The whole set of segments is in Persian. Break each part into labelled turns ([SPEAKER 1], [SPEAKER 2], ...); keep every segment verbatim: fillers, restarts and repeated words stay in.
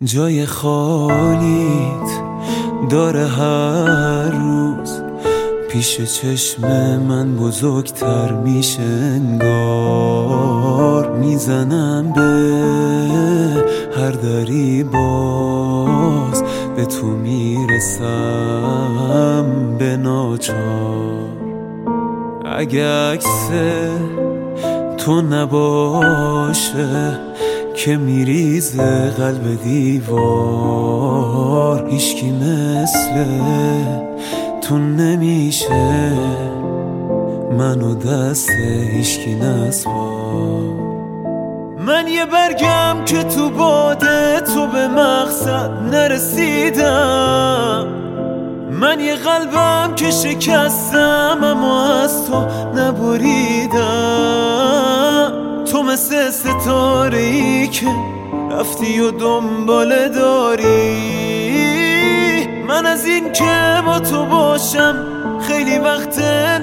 [SPEAKER 1] جای خالیت داره هر روز پیش چشم من بزرگتر میشه انگار. میزنم به هر دری باز به تو میرسم به ناچار. اگه عکس تو نباشه که میریزه قلب دیوار، هیچکی مثل تو نمیشه منو دست هیچکی نسپار. من یه برگم که تو باده تو به مقصد نرسیدم، من یه قلبم که شکستم اما از تو نبریدم. تو مثل ستاره ای که رفتی و دنباله داری، من از این که با تو باشم خیلی وقت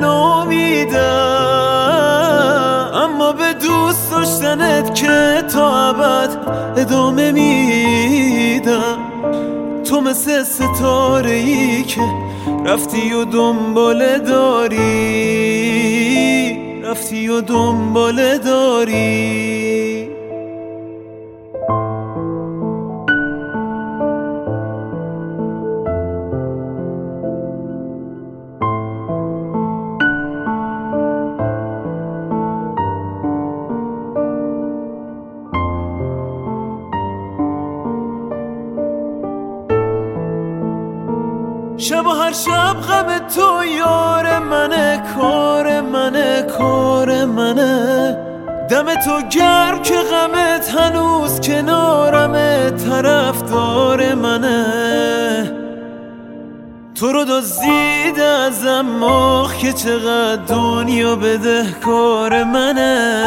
[SPEAKER 1] ناامیدم، اما به دوست داشتنت که تا ابد ادامه میدم. تو مثل ستاره ای که رفتی و دنباله داری، رفتی و دنباله داری. شب و هر شب غم تو یار منه، کار منه، کار منه. دم تو گرم که غمت هنوز کنارمه، طرفدار منه. تو رو دزدیده ازم مخ که چقدر دنیا بدهکار منه.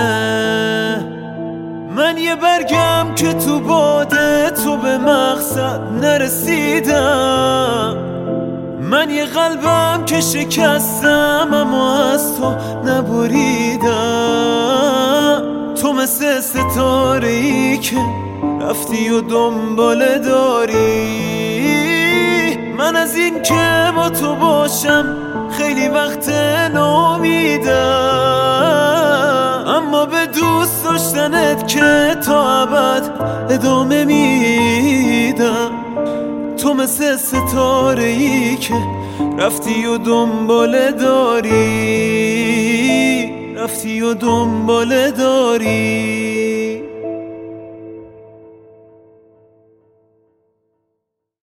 [SPEAKER 1] من یه برگم که تو باده تو به مقصد نرسیدم، من یه قلبم که شکستم اما از تو نبریدم. تو مثل ستاره ای که رفتی و دنباله داری، من از این که با تو باشم خیلی وقت ناامیدم، اما به دوست داشتنت که تا ابد ادامه میدم. تو مثل ستاره ای که رفتی و دنباله داری، رفتی و دنباله داری.